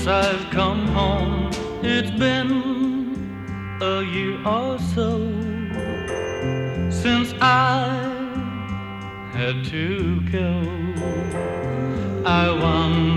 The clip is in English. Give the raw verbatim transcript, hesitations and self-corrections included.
since I've come home. It's been a year or so since I had to go. I wonder